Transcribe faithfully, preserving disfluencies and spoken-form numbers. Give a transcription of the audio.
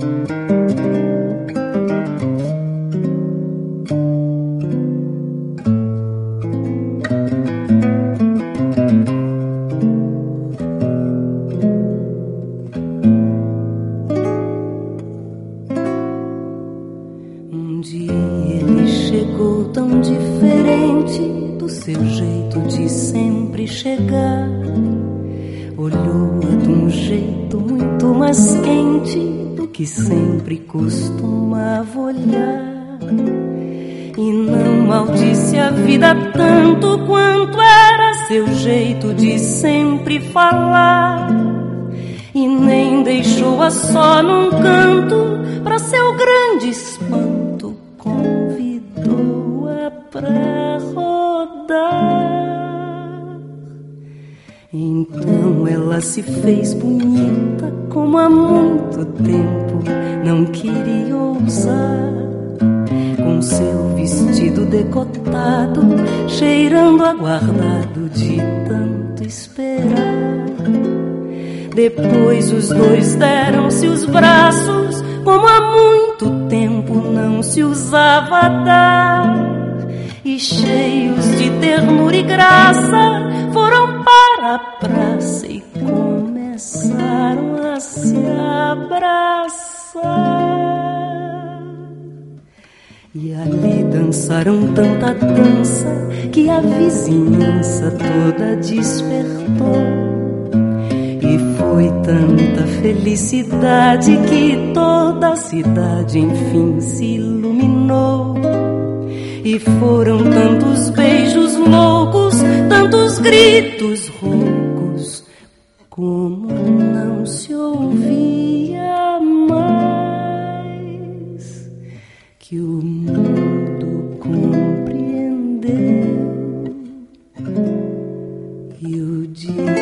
Um dia ele chegou tão diferente do seu jeito de sempre chegar. Olhou-a de um jeito muito mais quente do que sempre costumava olhar. E não maldisse a vida tanto quanto era seu jeito de sempre falar. E nem deixou-a só num canto, pra seu grande espanto, convidou-a pra rodar. Então ela se fez bonita como há muito tempo não queria ousar, com seu vestido decotado, cheirando aguardado de tanto esperar. Depois os dois deram-se os braços, como há muito tempo não se usava dar. E cheios de ternura e graça, foram para a praça e começaram a se abraçar. E ali dançaram tanta dança que a vizinhança toda despertou. E foi tanta felicidade que toda a cidade enfim se iluminou. E foram tantos beijos loucos, tantos gritos roucos, como não se ouvia mais, que o mundo compreendeu e o dia